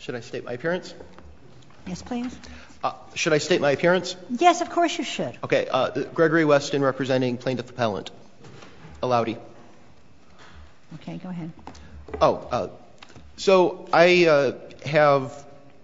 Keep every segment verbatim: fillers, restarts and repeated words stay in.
Should I state my appearance? Yes, please. Uh, should I state my appearance? Yes, of course you should. Okay. Uh, Gregory Weston, representing plaintiff appellant. Alaudi. Okay, go ahead. Oh, uh, so I uh, have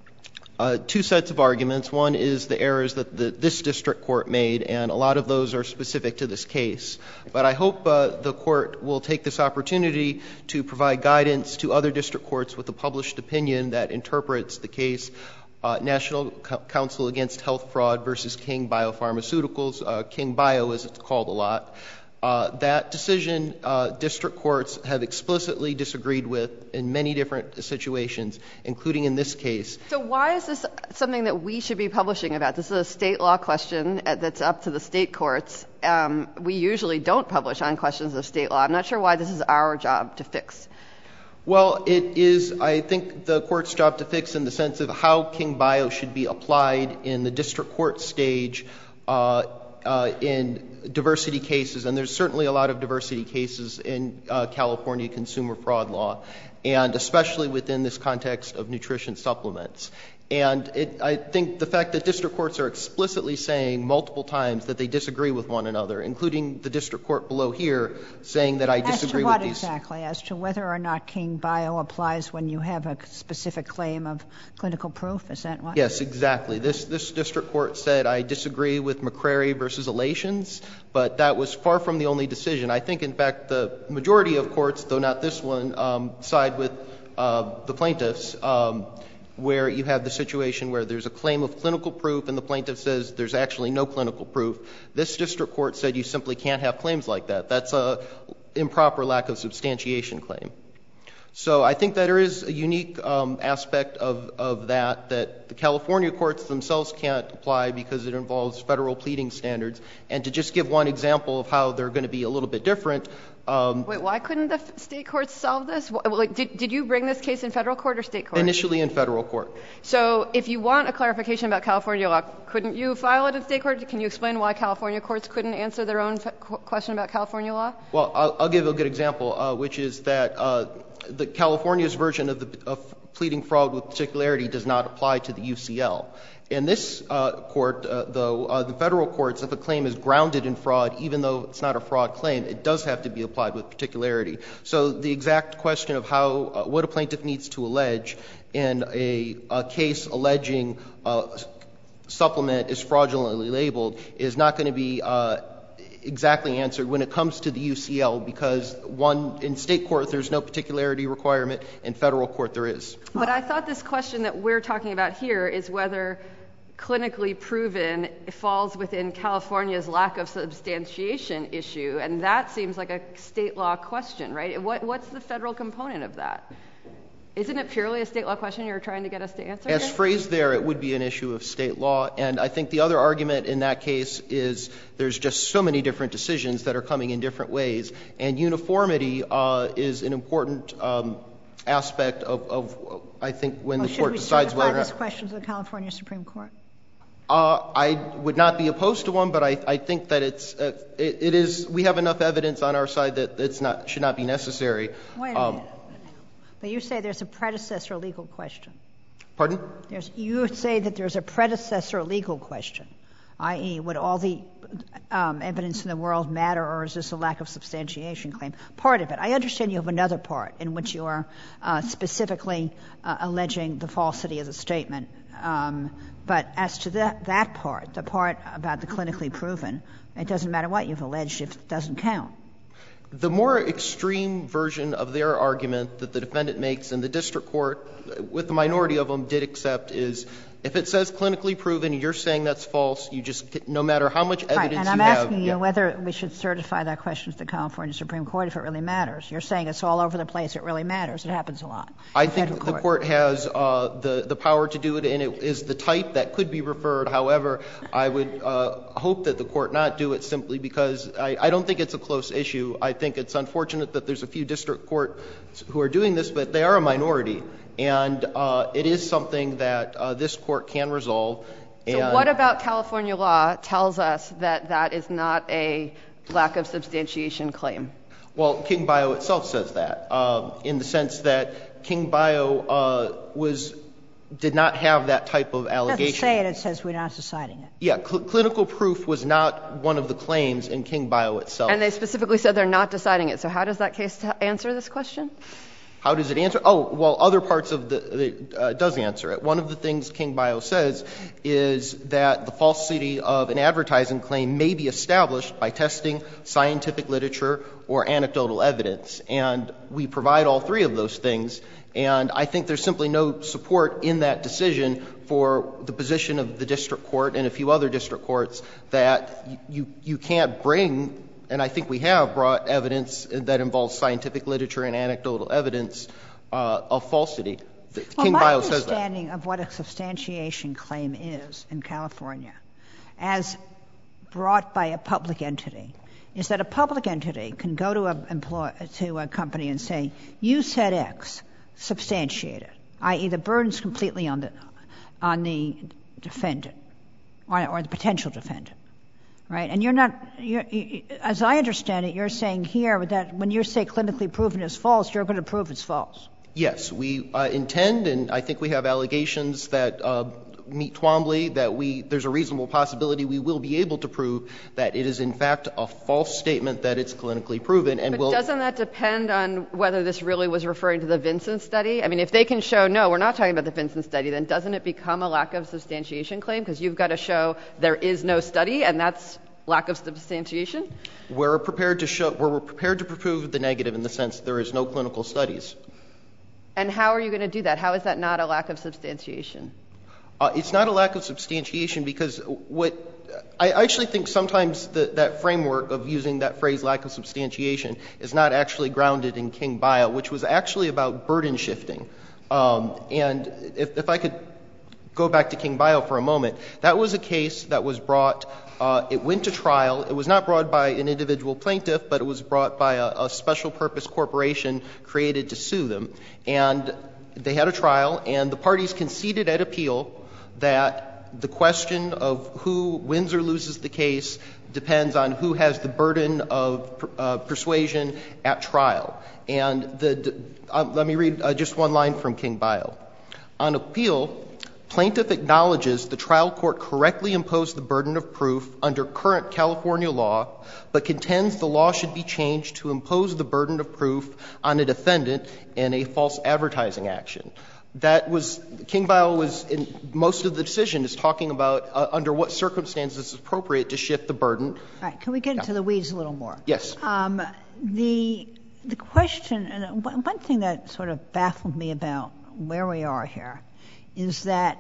uh, two sets of arguments. One is the errors that the, this district court made, and a lot of those are specific to this case. But I hope uh, the court will take this opportunity to provide guidance to other district courts with a published opinion that interprets the case uh, National Co- Council Against Health Fraud versus King Biopharmaceuticals, uh, King Bio as it's called a lot. Uh, that decision, uh, district courts have explicitly disagreed with in many different situations, including in this case. So why is this something that we should be publishing about? This is a state law question that's up to the state courts. Um, we usually don't publish on questions of state law. I'm not sure why this is our job to fix. Well, it is, I think, the court's job to fix in the sense of how King Bio should be applied in the district court stage uh, uh, in diversity cases, and there's certainly a lot of diversity cases in uh, California consumer fraud law, and especially within this context of nutrition supplements. And it, I think the fact that district courts are explicitly saying multiple times that they disagree with one another, including the district court below here saying that I disagree with these. As to what exactly? As to whether or not King Bio applies when you have a specific claim of clinical proof? Is that what? Yes, exactly. This, this district court said I disagree with McCrary versus Elations, but that was far from the only decision. I think, in fact, the majority of courts, though not this one, um, side with uh, the plaintiffs, um, where you have the situation where there's a claim of clinical proof and the plaintiff says there's actually no clinical proof. This district court said you simply can't have claims like that. That's a improper lack of substantiation claim. So I think that there is a unique um, aspect of, of that that the California courts themselves can't apply because it involves federal pleading standards. And to just give one example of how they're going to be a little bit different. Um, Wait, why couldn't the f- state courts solve this? Like, did, did you bring this case in federal court or state court? Initially in federal court. So if you want a clarification about California law, couldn't you file it in state court? Can you explain why California courts couldn't answer their own f- question about California law? Well, I'll, I'll give a good example, uh, which is that uh, the California's version of, the, of pleading fraud with particularity does not apply to the U C L. In this uh, court, uh, though, uh, the federal courts, if a claim is grounded in fraud, even though it's not a fraud claim, it does have to be applied with particularity. So the exact question of how, uh, what a plaintiff needs to allege in a, a case alleging uh, supplement is fraudulently labeled is not going to be uh, exactly answered when it comes to the U C L, because one, in state court there's no particularity requirement, in federal court there is. But I thought this question that we're talking about here is whether clinically proven falls within California's lack of substantiation issue, and that seems like a state law question, right? What, what's the federal component of that? Isn't it purely a state law question you're trying to get us to answer? As here? phrased there, it would be an issue of state law. And I think the other argument in that case is there's just so many different decisions that are coming in different ways. And uniformity uh, is an important um, aspect of, of, I think, when well, the court decides whether or not. Should we certify this question to the California Supreme Court? Uh, I would not be opposed to one, but I, I think that it's uh, it, it is. We have enough evidence on our side that it's not should not be necessary. Wait a um, minute. But you say there's a predecessor legal question. Pardon? There's, you say that there's a predecessor legal question, that is, would all the um, evidence in the world matter, or is this a lack of substantiation claim? Part of it. I understand you have another part in which you are uh, specifically uh, alleging the falsity of the statement. Um, but as to that, that part, the part about the clinically proven, it doesn't matter what you've alleged if it doesn't count. The more extreme version of their argument that the defendant makes in the district court, with the minority of them did accept, is if it says clinically proven and you're saying that's false, you just, no matter how much evidence right, and you I'm have. asking you yeah. whether we should certify that question to the California Supreme Court if it really matters. You're saying it's all over the place, it really matters. It happens a lot. I think the court, court has uh, the, the power to do it, and it is the type that could be referred. However, I would uh, hope that the court not do it simply because I, I don't think it's a close issue. I think it's unfortunate that there's a few district courts who are doing this, but they are a minority. And uh, it is something that uh, this court can resolve. So and what about California law tells us that that is not a lack of substantiation claim? Well, King Bio itself says that, uh, in the sense that King Bio uh, was did not have that type of allegation. It doesn't say it. It says we're not deciding it. Yeah. Cl- clinical proof was not one of the claims in King Bio itself. And they specifically said they're not deciding it. So how does that case t- answer this question? How does it answer? Oh, well, other parts of the, it uh, does answer it. One of the things King Bio says is that the falsity of an advertising claim may be established by testing scientific literature or anecdotal evidence. And we provide all three of those things. And I think there's simply no support in that decision for the position of the district court and a few other district courts that you, you can't bring, and I think we have brought evidence that involves scientific literature and anecdotal evidence uh, of falsity. The, well, King my Bio says that. understanding of what a substantiation claim is in California, as brought by a public entity, is that a public entity can go to a, employ, to a company and say, you said X, substantiate it, that is the burden's completely on the, on the defendant or, or the potential defendant. Right? And you're not, you're, you, as I understand it, you're saying here that when you say clinically proven is false, you're going to prove it's false. Yes. We uh, intend, and I think we have allegations that uh, meet Twombly, that we, there's a reasonable possibility we will be able to prove that it is in fact a false statement that it's clinically proven. And but we'll, doesn't that depend on whether this really was referring to the Vincent study? I mean, if they can show, no, we're not talking about the Vincent study, then doesn't it become a lack of substantiation claim? Because you've got to show there is no study, and that's lack of substantiation? We're prepared to show, we're prepared to prove the negative in the sense there is no clinical studies. And how are you going to do that? How is that not a lack of substantiation? Uh, it's not a lack of substantiation because what I actually think sometimes the, that framework of using that phrase lack of substantiation is not actually grounded in King Bio, which was actually about burden shifting. Um, and if, if I could go back to King Bio for a moment, that was a case that was brought, uh, it went to trial. It was not brought by an individual plaintiff, but it was brought by a, a special purpose corporation created to sue them. And they had a trial, and the parties conceded at appeal that the question of who wins or loses the case depends on who has the burden of uh, persuasion at trial. And the, uh, let me read uh, just one line from King Bio. On appeal, plaintiff acknowledges the trial court correctly imposed the burden of proof under current California law, but contends the law should be changed to impose the burden of proof on a defendant in a false advertising action. That was, King Bio was, in most of the decision is talking about uh, under what circumstances it's appropriate to shift the burden. All right. Can we get into the weeds a little more? Yes. Um, the, the question, and one thing that sort of baffled me about where we are here is that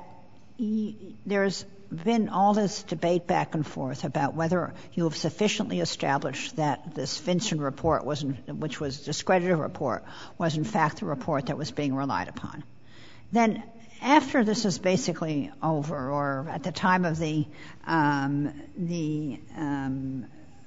y- there's been all this debate back and forth about whether you have sufficiently established that this Vincent report wasn't, which was a discredited report, was in fact the report that was being relied upon. Then after this is basically over, or at the time of the um, the um,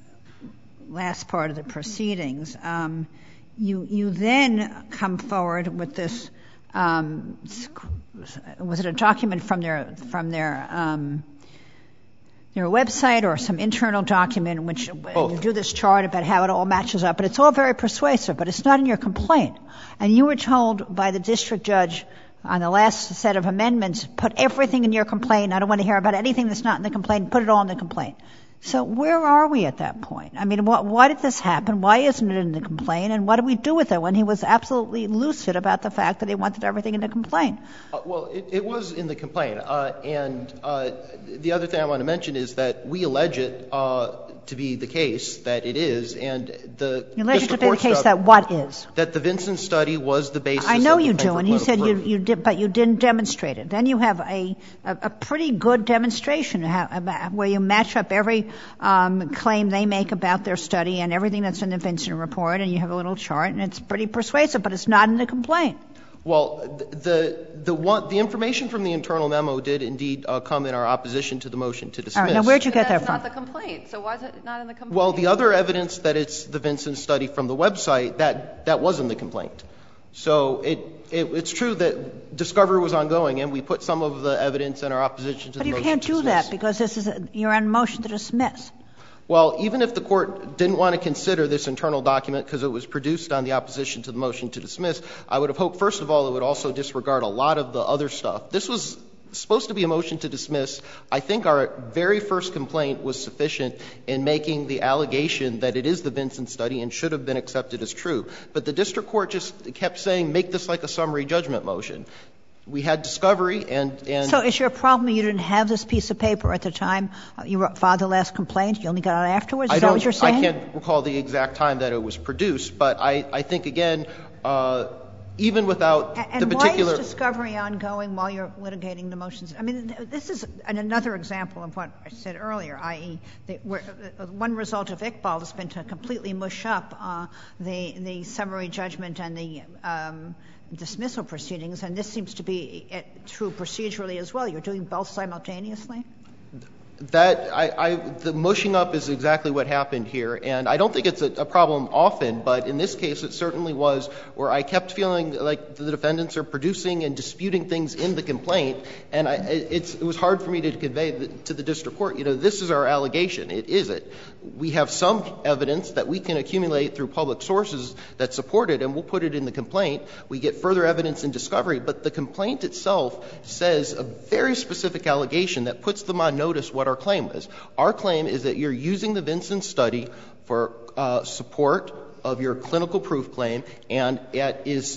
last part of the proceedings, um, you you then come forward with this. Um, was it a document from their from their um, their website or some internal document in which oh. you do this chart about how it all matches up? And it's all very persuasive, but it's not in your complaint. And you were told by the district judge on the last set of amendments, put everything in your complaint. I don't want to hear about anything that's not in the complaint. Put it all in the complaint. So where are we at that point? I mean, what, why did this happen? Why isn't it in the complaint? And what do we do with it when he was absolutely lucid about the fact that he wanted everything in the complaint? Uh, well, it, it was in the complaint. Uh, and uh, the other thing I want to mention is that we allege it uh, to be the case that it is. And the you allege it to be the case that what is? That the Vincent study was the basis. I know of the you do, and you said you, you did, but you didn't demonstrate it. Then you have a a, a pretty good demonstration how, where you match up every um, claim they make about their study and everything that's in the Vincent report, and you have a little chart, and it's pretty persuasive, but it's not in the complaint. Well, the the one the information from the internal memo did indeed uh, come in our opposition to the motion to dismiss. All right, now where'd you get that that's from? That's not the complaint. So why is it not in the complaint? Well, the other evidence that it's the Vincent study from the website, that that was in the complaint. So it, it it's true that discovery was ongoing, and we put some of the evidence in our opposition to but the motion to dismiss. But you can't do that because this is a, you're on motion to dismiss. Well, even if the Court didn't want to consider this internal document because it was produced on the opposition to the motion to dismiss, I would have hoped, first of all, it would also disregard a lot of the other stuff. This was supposed to be a motion to dismiss. I think our very first complaint was sufficient in making the allegation that it is the Vinson study and should have been accepted as true. But the district court just kept saying, make this like a summary judgment motion. We had discovery and, and So is your problem you didn't have this piece of paper at the time you filed the last complaint? You only got it afterwards? Is I that don't, what you're saying? I can't recall the exact time that it was produced, but I, I think, again, uh, even without and the particular... And why is discovery ongoing while you're litigating the motions? I mean, this is another example of what I said earlier, that is, the, where, uh, one result of Iqbal has been to completely mush up uh, the, the summary judgment and the um, dismissal proceedings, and this seems to be true procedurally as well. You're doing both simultaneously? That I, I, the mushing up is exactly what happened here, and I don't think it's a, a problem often, but in this case it certainly was, where I kept feeling like the defendants are producing and disputing things in the complaint, and I, it's, it was hard for me to convey the, to the district court, you know, this is our allegation. It is it. We have some evidence that we can accumulate through public sources that support it, and we'll put it in the complaint. We get further evidence in discovery, but the complaint itself says a very specific allegation that puts them on notice what our claim is. Our claim is that you're using the Vinson study for uh, support of your clinical proof claim, and it is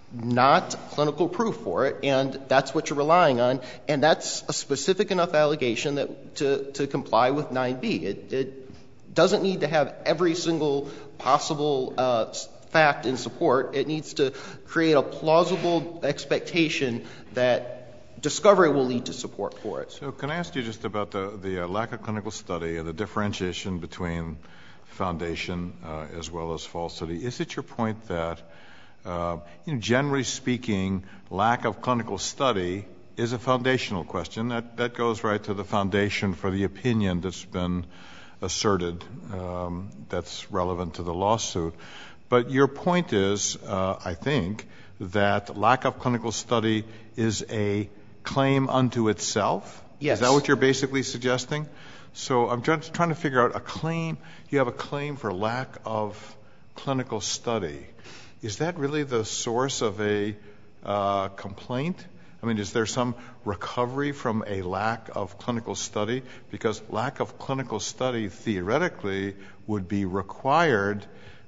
not clinical proof for it, and that's what you're relying on, and that's a specific enough allegation that to, to comply with nine B. It, it doesn't need to have every single possible uh, fact in support. It needs to create a plausible expectation that discovery will lead to support for it. So can I ask you just about the, the uh, lack of clinical study and the differentiation between foundation uh, as well as falsity? Is it your point that, uh, you know, generally speaking, lack of clinical study is a foundational question? That, that goes right to the foundation for the opinion that's been asserted um, that's relevant to the lawsuit. But your point is, uh, I think, that lack of clinical study is a claim unto itself? Yes. Is that what you're basically suggesting? So I'm just trying to figure out a claim. You have a claim for lack of clinical study. Is that really the source of a uh, complaint? I mean, is there some recovery from a lack of clinical study? Because lack of clinical study theoretically would be required,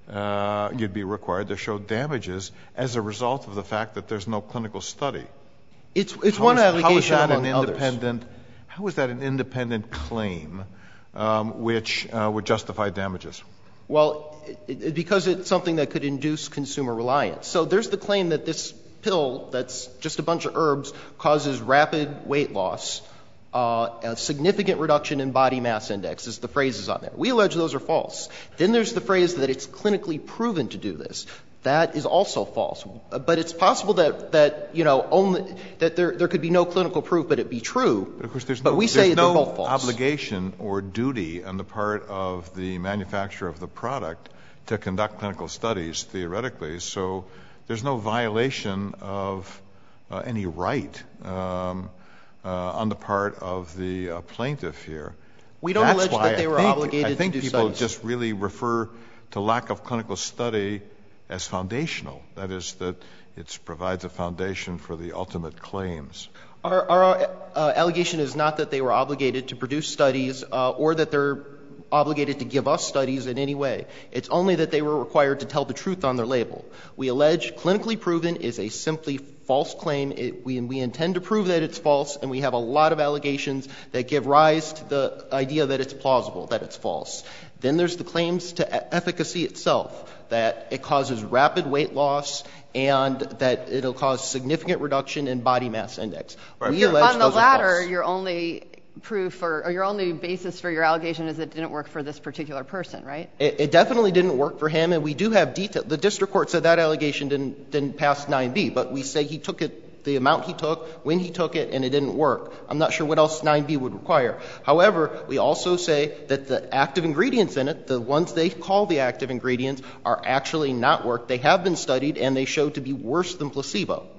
uh, you'd be required to show damages as a result of the fact that there's no clinical study. It's, it's how one is, allegation how is that among an others. independent, how is that an independent claim um, which uh, would justify damages? Well, it, it, because it's something that could induce consumer reliance. So there's the claim that this pill that's just a bunch of herbs causes rapid weight loss, uh, a significant reduction in body mass index, as the phrase is on there. We allege those are false. Then there's the phrase that it's clinically proven to do this. That is also false. But it's possible that, that you know, only that there there could be no clinical proof, but it be true. But of course, there's but no, we say there's they're no both false. obligation or duty on the part of the manufacturer of the product to conduct clinical studies theoretically. So there's no violation of uh, any right um, uh, on the part of the uh, plaintiff here. We don't That's allege why that they I were think, obligated I think to do people studies. just really refer to lack of clinical study as foundational. That is, that it provides a foundation for the ultimate claims. Our, our uh, allegation is not that they were obligated to produce studies uh, or that they're obligated to give us studies in any way. It's only that they were required to tell the truth on their label. We allege clinically proven is a simply false claim. It, we, we intend to prove that it's false, and we have a lot of allegations that give rise to the idea that it's plausible, that it's false. Then there's the claims to e- efficacy itself, that it causes rapid weight loss and that it'll cause significant reduction in body mass index. Right. We allege on the those latter, are false. your only proof or, or your only basis for your allegation is it didn't work for this particular person, right? It, it definitely didn't work for him, and we do have detail. The district court said that allegation didn't, didn't pass nine B, but we say he took it, the amount he took, when he took it, and it didn't work. I'm not sure what else nine B would require. However, we also say that the active ingredients in it, the ones they call the active ingredients, are actually not worked. They have been studied, and they show to be worse than placebo.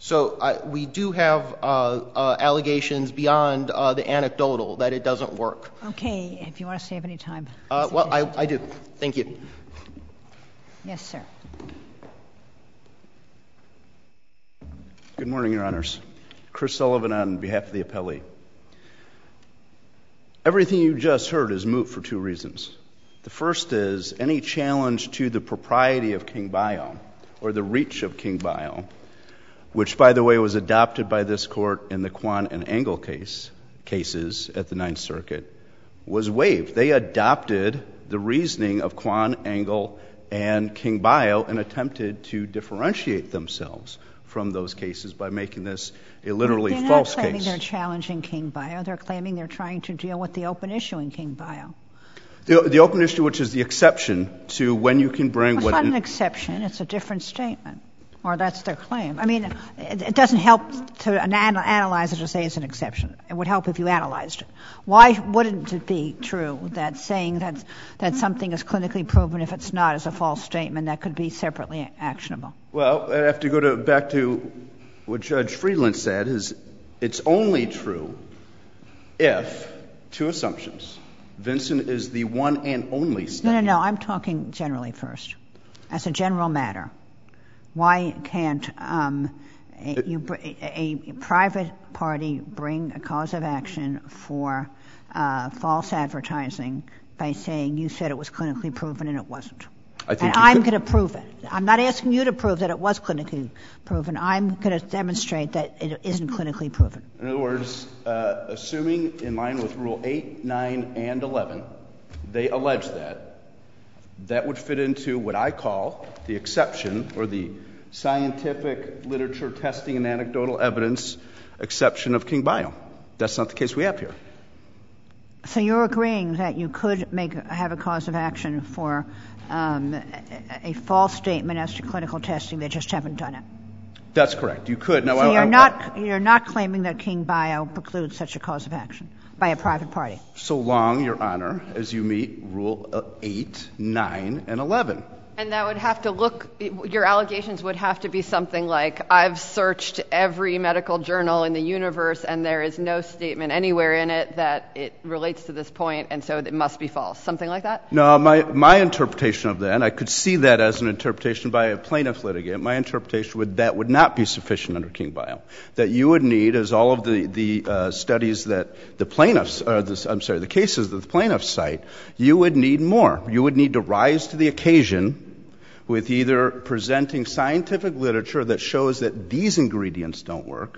So I, we do have uh, uh, allegations beyond uh, the anecdotal that it doesn't work. Okay. If you want to save any time. Uh, well, I, I do. Thank you. Yes, sir. Good morning, Your Honors. Chris Sullivan on behalf of the appellee. Everything you just heard is moot for two reasons. The first is any challenge to the propriety of King Bio or the reach of King Bio, which, by the way, was adopted by this court in the Kwan and Engel case, cases at the Ninth Circuit, was waived. They adopted the reasoning of Kwan, Engel, and King Bio and attempted to differentiate themselves from those cases by making this a literally they're false not claiming case. They're challenging King Bio. They're claiming they're trying to deal with the open issue in King Bio. The, the open issue, which is the exception to when you can bring Well, what... it's not an exception. It's a different statement. Or that's their claim. I mean, it, it doesn't help to an- analyze it to say it's an exception. It would help if you analyzed it. Why wouldn't it be true that saying that, that something is clinically proven if it's not is a false statement that could be separately actionable? Well, I have to go to, back to what Judge Friedland said, is it's only true if, two assumptions, Vincent is the one and only study. No, no, no. I'm talking generally first. As a general matter. Why can't um, a, you, a, a private party bring a cause of action for uh, false advertising by saying you said it was clinically proven and it wasn't? I think and I'm going to prove it. I'm not asking you to prove that it was clinically proven. I'm going to demonstrate that it isn't clinically proven. In other words, uh, assuming in line with Rule eight, nine, and eleven, they allege that, that would fit into what I call the exception or the scientific literature testing and anecdotal evidence exception of King Bio. That's not the case we have here. So you're agreeing that you could make have a cause of action for um, a, a false statement as to clinical testing. They just haven't done it. That's correct. You could. Now, so I, you're I, not you're not claiming that King Bio precludes such a cause of action by a private party. So long, Your Honor, as you meet Rule eight, nine, and eleven. And that would have to look, your allegations would have to be something like, I've searched every medical journal in the universe and there is no statement anywhere in it that it relates to this point, and so it must be false. Something like that? No, my, my interpretation of that, and I could see that as an interpretation by a plaintiff litigant, my interpretation would that would not be sufficient under King Bio. That you would need, as all of the, the uh, studies that the plaintiffs, or the, I'm sorry, the cases that the plaintiffs cite, you would need more. You would need to rise to the occasion with either presenting scientific literature that shows that these ingredients don't work.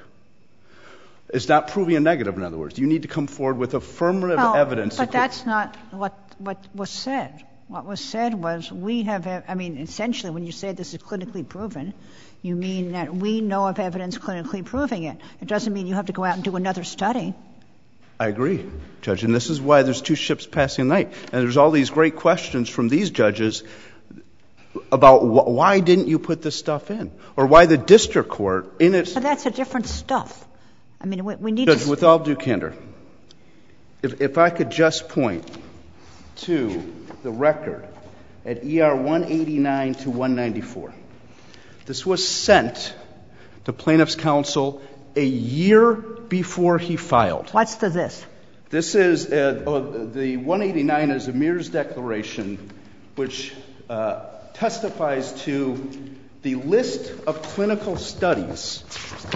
It's not proving a negative, in other words. You need to come forward with affirmative well, evidence. But that's not what, what was said. What was said was we have, I mean, essentially when you say this is clinically proven, you mean that we know of evidence clinically proving it. It doesn't mean you have to go out and do another study. I agree, Judge, and this is why there's two ships passing the night. And there's all these great questions from these judges about wh- why didn't you put this stuff in, or why the district court in its... But that's a different stuff. I mean, we, we need Judge, to... with all due candor, if, if I could just point to the record at E R one eighty-nine to one ninety-four. This was sent to plaintiff's counsel a year before he filed. What's the this? This is, uh, oh, the one eighty-nine is Amir's declaration, which uh, testifies to the list of clinical studies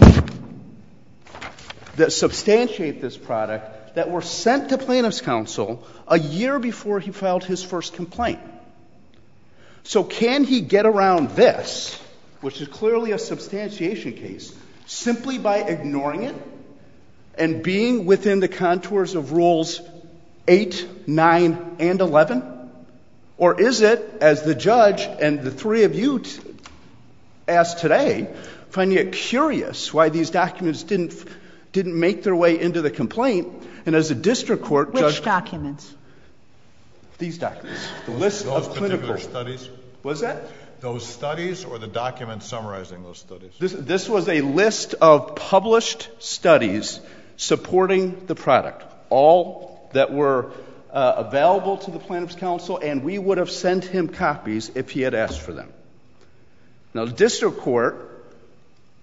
that substantiate this product that were sent to plaintiff's counsel a year before he filed his first complaint. So can he get around this, which is clearly a substantiation case, simply by ignoring it and being within the contours of Rules eight, nine, and eleven? Or is it, as the judge and the three of you t- asked today, finding it curious why these documents didn't didn't make their way into the complaint, and as a district court Which judge... Which documents? These documents. The list those of particular clinical... studies? Was that? Those studies or the documents summarizing those studies? This, this was a list of published studies supporting the product, all that were uh, available to the plaintiff's counsel, and we would have sent him copies if he had asked for them. Now, the district court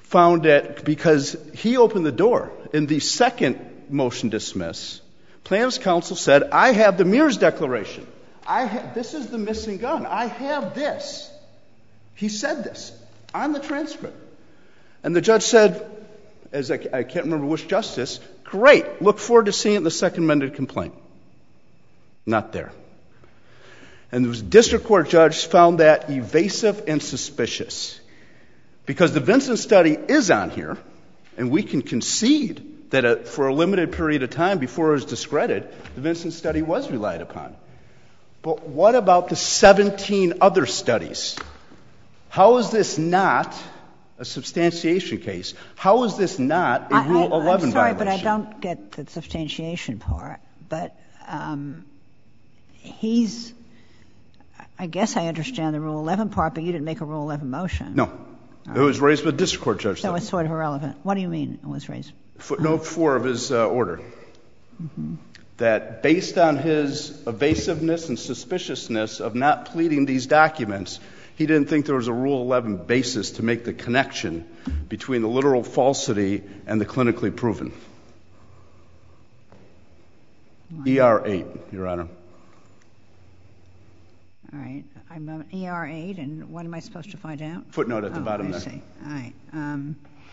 found that because he opened the door in the second motion dismiss, plaintiff's counsel said, I have the Mears Declaration. I ha- this is the missing gun. I have this. He said this on the transcript. And the judge said, as I, I can't remember which justice, great, look forward to seeing it in the second amended complaint. Not there. And the district court judge found that evasive and suspicious. Because the Vinson study is on here, and we can concede that a, for a limited period of time before it was discredited, the Vinson study was relied upon. But what about the seventeen other studies? How is this not a substantiation case? How is this not a I, Rule I, eleven I'm sorry, violation? but I don't get the substantiation part. But um, he's, I guess I understand the Rule eleven part, but you didn't make a Rule eleven motion. No. It was raised by the district court judge. So it's sort of irrelevant. What do you mean it was raised? Footnote four of his uh, order. Mm-hmm. That based on his evasiveness and suspiciousness of not pleading these documents, he didn't think there was a Rule eleven basis to make the connection between the literal falsity and the clinically proven. Right. E R eight, Your Honor. All right. I'm on E R eight, and what am I supposed to find out? Footnote at the oh, bottom I there. See. All right. Um,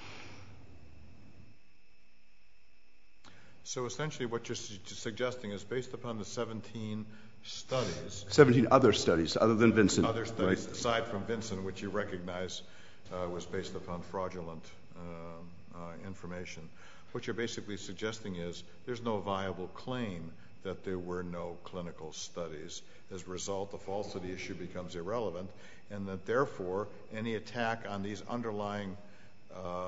so essentially what you're su- suggesting is based upon the seventeen studies. seventeen other studies, other than Vinson. Other studies, right? aside from Vinson, which you recognize uh, was based upon fraudulent uh, uh, information. What you're basically suggesting is there's no viable claim that there were no clinical studies. As a result, the falsity issue becomes irrelevant, and that therefore any attack on these underlying um, uh,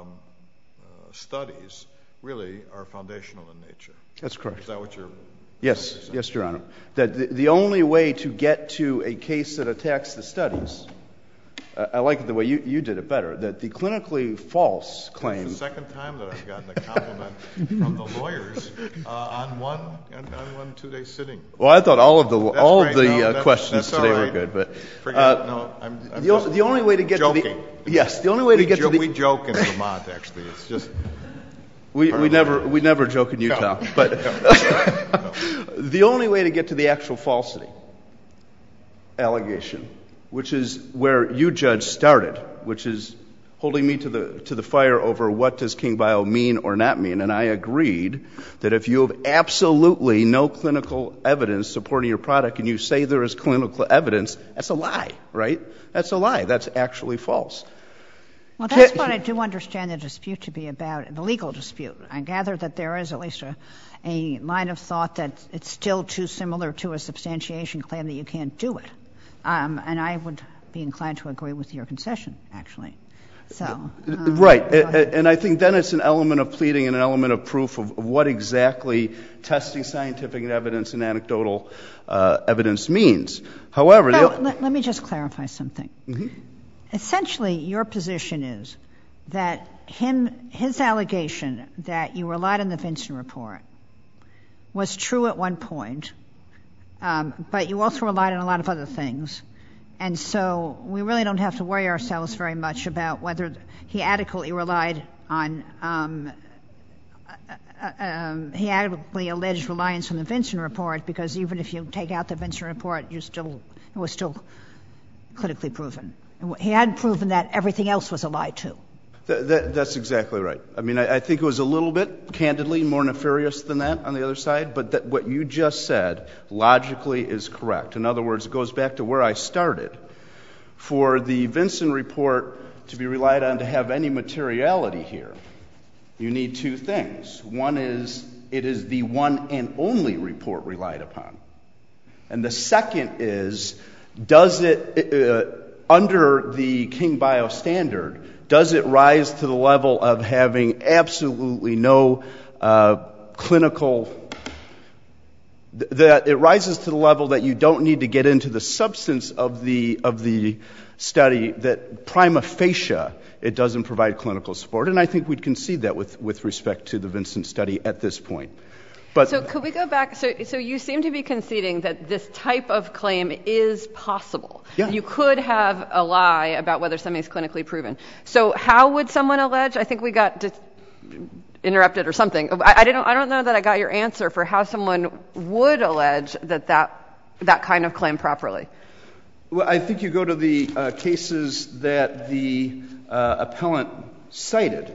studies really are foundational in nature. That's correct. Is that what you're Yes, saying? yes, Your Honor. That the, the only way to get to a case that attacks the studies, uh, I like the way you, you did it better, that the clinically false claim. It's the second time that I've gotten a compliment from the lawyers uh, on one on, on one two-day sitting. Well, I thought all of the That's all great. of the no, uh, that, questions that's today right. were good, but Forget, uh, no, I'm, I'm the, just the only way to get joking. to the yes, the only way we to get jo- to the we joke in Vermont. Actually, it's just we we never we never joke in Utah, no. but no. the only way to get to the actual falsity allegation, which is where you, Judge, started, which is holding me to the to the fire over what does King Bio mean or not mean, and I agreed that if you have absolutely no clinical evidence supporting your product and you say there is clinical evidence, that's a lie, right? That's a lie. That's actually false. Well, that's what I do understand the dispute to be about, the legal dispute. I gather that there is at least a, a line of thought that it's still too similar to a substantiation claim that you can't do it. Um, and I would be inclined to agree with your concession, actually. So, um, right. And, and I think then it's an element of pleading and an element of proof of, of what exactly testing scientific evidence and anecdotal uh, evidence means. However, no, the, let, let me just clarify something. Mm-hmm. Essentially, your position is that him, his allegation that you relied on the Vinson report was true at one point, um, but you also relied on a lot of other things. And so we really don't have to worry ourselves very much about whether he adequately relied on, um, uh, um, he adequately alleged reliance on the Vinson report, because even if you take out the Vinson report, you still, it was still clinically proven. He hadn't proven that everything else was a lie, too. That, that, that's exactly right. I mean, I, I think it was a little bit, candidly, more nefarious than that on the other side, but that what you just said logically is correct. In other words, it goes back to where I started. For the Vinson report to be relied on to have any materiality here, you need two things. One is it is the one and only report relied upon. And the second is, does it, uh, under the King Bio standard, does it rise to the level of having absolutely no uh, clinical, th- that it rises to the level that you don't need to get into the substance of the of the study, that prima facie it doesn't provide clinical support. And I think we'd concede that with, with respect to the Vinson study at this point. But so could we go back? So, so you seem to be conceding that this type of claim is possible. Yeah. You could have a lie about whether something is clinically proven. So how would someone allege? I think we got dis- interrupted or something. I, I didn't. I don't know that I got your answer for how someone would allege that that, that kind of claim properly. Well, I think you go to the uh, cases that the uh, appellant cited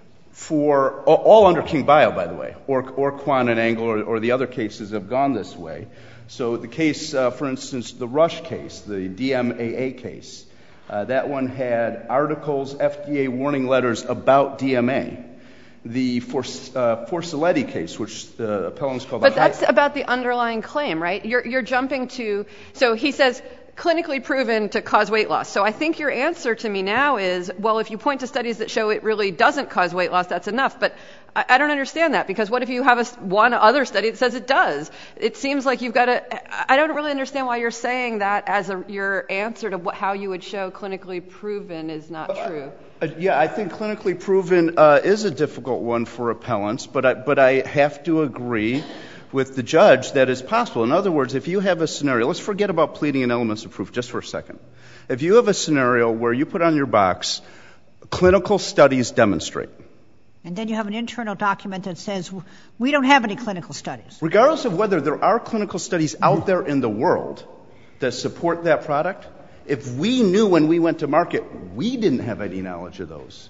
for all under King Bio, by the way, or, or Kwan and Engel, or, or the other cases have gone this way. So the case, uh, for instance, the Rush case, the D M A A case, uh, that one had articles, F D A warning letters about D M A. The Forc- uh, Forciletti case, which the appellants call the But that's about the underlying claim, right? You're, you're jumping to, so he says, clinically proven to cause weight loss. So I think your answer to me now is, well, if you point to studies that show it really doesn't cause weight loss, that's enough. But I, I don't understand that, because what if you have a, one other study that says it does? It seems like you've got to, I don't really understand why you're saying that as a, your answer to what, how you would show clinically proven is not true. Uh, yeah, I think clinically proven uh, is a difficult one for appellants, but I, but I have to agree with the judge that it's possible. In other words, if you have a scenario, let's forget about pleading and elements of proof just for a second. If you have a scenario where you put on your box, clinical studies demonstrate. And then you have an internal document that says, we don't have any clinical studies. Regardless of whether there are clinical studies out there in the world that support that product, if we knew when we went to market we didn't have any knowledge of those,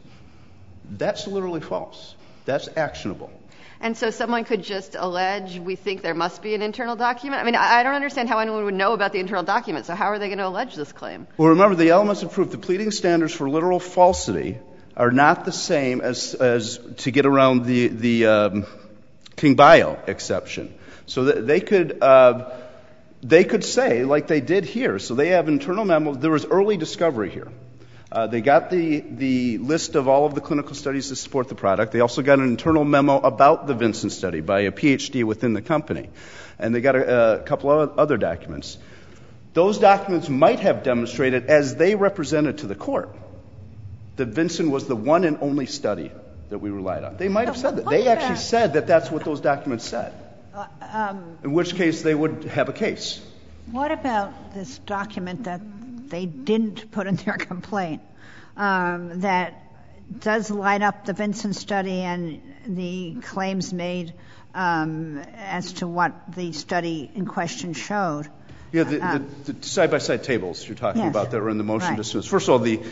that's literally false. That's actionable. And so someone could just allege, we think there must be an internal document? I mean, I don't understand how anyone would know about the internal document, so how are they going to allege this claim? Well, remember, the elements of proof, the pleading standards for literal falsity are not the same as, as to get around the, the um, King Bio exception. So that they could, uh, they could say, like they did here, so they have internal memos. There was early discovery here. Uh, they got the, the list of all of the clinical studies that support the product. They also got an internal memo about the Vincent study by a P H D within the company. And they got a, a couple of other documents. Those documents might have demonstrated, as they represented to the court, that Vincent was the one and only study that we relied on. They might have said that. They actually said that that's what those documents said, Uh, um, in which case they would have a case. What about this document that they didn't put in their complaint um, that does line up the Vincent study and the claims made um, as to what the study in question showed? Yeah, the, um, the, the side-by-side tables you're talking yes, about that are in the motion right. to dismiss. First of all, the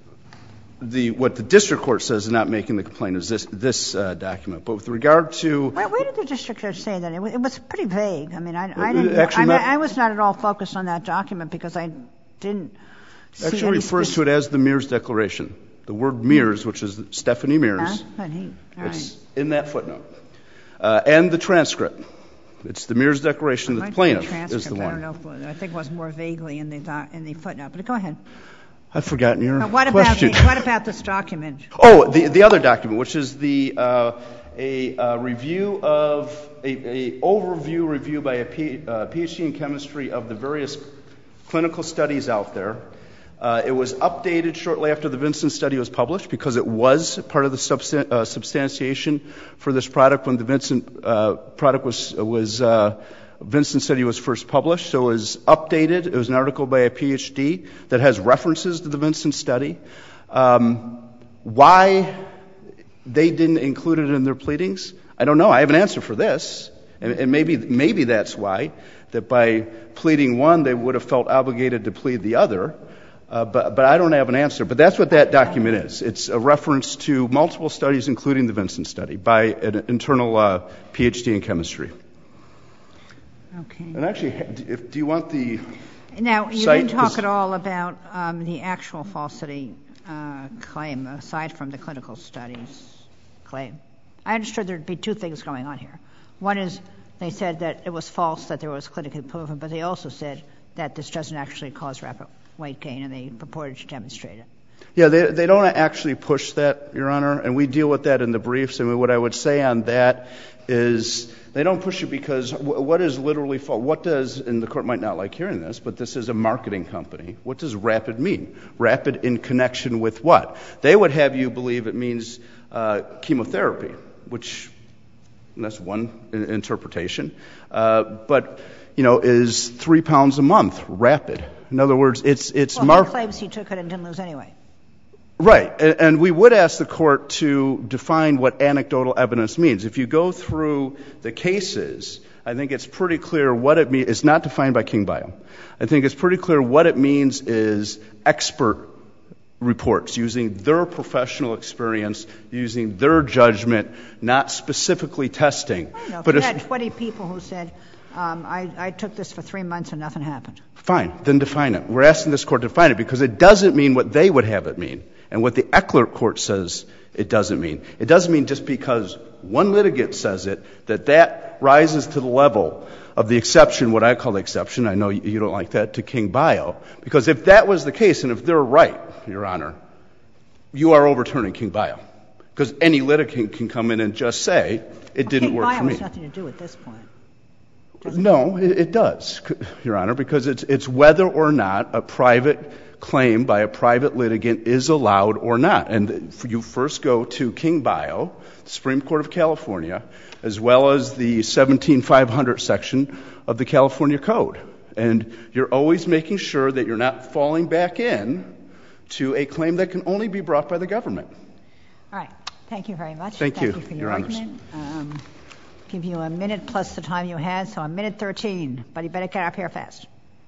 the what the district court says in not making the complaint is this this uh, document. But with regard to where, where did the district judge say that? It was, it was pretty vague. I mean, I, I didn't. Actually, I, mean, not, I was not at all focused on that document because I didn't. See actually any refers speci- to it as the Mears Declaration. The word Mears, which is Stephanie Mears, Huh? But he, all it's right. in that footnote, uh, and the transcript. It's the Mears Declaration. The Might be plaintiff transcript. is the I one. don't know. If it was, I think it was more vaguely in the doc, in the footnote. But go ahead. I've forgotten your Now, what about question. the, what about this document? Oh, the the other document, which is the uh, a uh, review of a, a overview review by a P, uh, PhD in chemistry of the various clinical studies out there. Uh, it was updated shortly after the Vincent study was published because it was part of the substan- uh, substantiation for this product when the Vincent uh, product was was uh, Vincent study was first published. So it was updated. It was an article by a PhD that has references to the Vincent study. Um, why they didn't include it in their pleadings, I don't know. I have an answer for this, and, and maybe maybe that's why that by pleading one they would have felt obligated to plead the other. Uh, but, but I don't have an answer. But that's what that document is. It's a reference to multiple studies, including the Vincent study, by an internal uh, PhD in chemistry. Okay. And actually, if, do you want the Now, you site? didn't talk This- at all about um, the actual falsity uh, claim, aside from the clinical studies claim. I understood there'd be two things going on here. One is they said that it was false that there was clinically proven, but they also said that this doesn't actually cause rapid weight gain, and they purported to demonstrate it. Yeah, they, they don't actually push that, Your Honor, and we deal with that in the briefs. I mean, what I would say on that is they don't push it because w- what is literally false? What does, and the court might not like hearing this, but this is a marketing company. What does rapid mean? Rapid in connection with what? They would have you believe it means uh, chemotherapy, which and that's one interpretation, uh, but, you know, is three pounds a month rapid? In other words, it's it's well, mar- he claims he took it and didn't lose anyway. Right, and, and we would ask the court to define what anecdotal evidence means. If you go through the cases, I think it's pretty clear what it means. It's not defined by King Bio. I think it's pretty clear what it means is expert reports, using their professional experience, using their judgment, not specifically testing. I know, but if you if, had twenty people who said, um, I, I took this for three months and nothing happened. Fine, then define it. We're asking this court to define it because it doesn't mean what they would have it mean. And what the Eckler court says it doesn't mean. It doesn't mean just because one litigant says it, that that rises to the level of the exception, what I call the exception, I know you don't like that, to King Bio. Because if that was the case, and if they're right, Your Honor, you are overturning King Bio. Because any litigant can come in and just say, it didn't well, work for me. King Bio has nothing to do at this point. No, it, it does, Your Honor, because it's, it's whether or not a private claim by a private litigant is allowed or not. And you first go to King Bio, the Supreme Court of California, as well as the seventeen five hundred section of the California Code. And you're always making sure that you're not falling back in to a claim that can only be brought by the government. All right. Thank you very much. Thank, Thank you, you for your, Your Honors. argument. Um, give you a minute plus the time you had, so a minute thirteen. But you better get up here fast.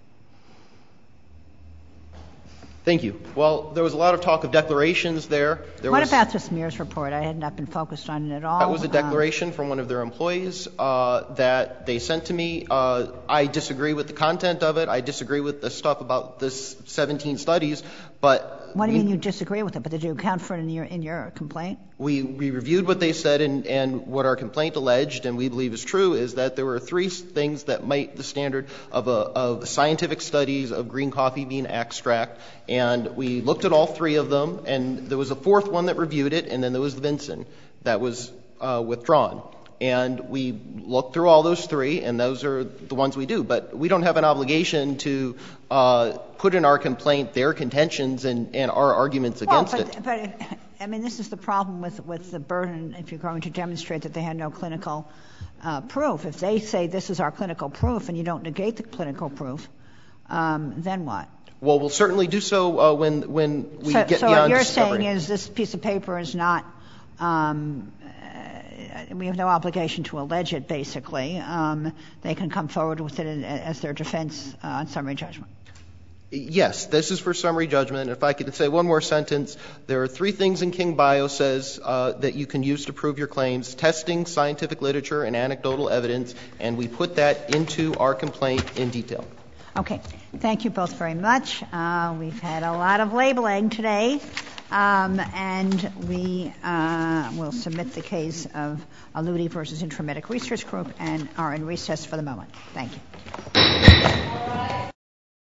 Thank you. Well, there was a lot of talk of declarations there. there what was, about this Mears report? I had not been focused on it at all. That was a declaration um, from one of their employees uh, that they sent to me. Uh, I disagree with the content of it. I disagree with the stuff about this seventeen studies. But what do you mean you disagree with it? But did you account for it in your in your complaint? We, we reviewed what they said, and, and what our complaint alleged, and we believe is true, is that there were three things that meet the standard of, a, of scientific studies of green coffee bean extract. And we looked at all three of them, and there was a fourth one that reviewed it, and then there was the Vinson that was uh, withdrawn. And we looked through all those three, and those are the ones we do. But we don't have an obligation to uh, put in our complaint their contentions and, and our arguments against well, but, it. But, I mean, this is the problem with, with the burden if you're going to demonstrate that they had no clinical uh, proof. If they say this is our clinical proof and you don't negate the clinical proof, um, then what? Well, we'll certainly do so uh, when when we so, get so beyond discovery. So what you're saying is this piece of paper is not um, uh, we have no obligation to allege it, basically. Um, they can come forward with it as their defense uh, on summary judgment. Yes, this is for summary judgment. If I could say one more sentence, there are three things in King Bio says uh, that you can use to prove your claims: testing, scientific literature, and anecdotal evidence, and we put that into our complaint in detail. Okay. Thank you both very much. Uh, we've had a lot of labeling today, um, and we uh, will submit the case of Aludi versus Intramedic Research Group and are in recess for the moment. Thank you.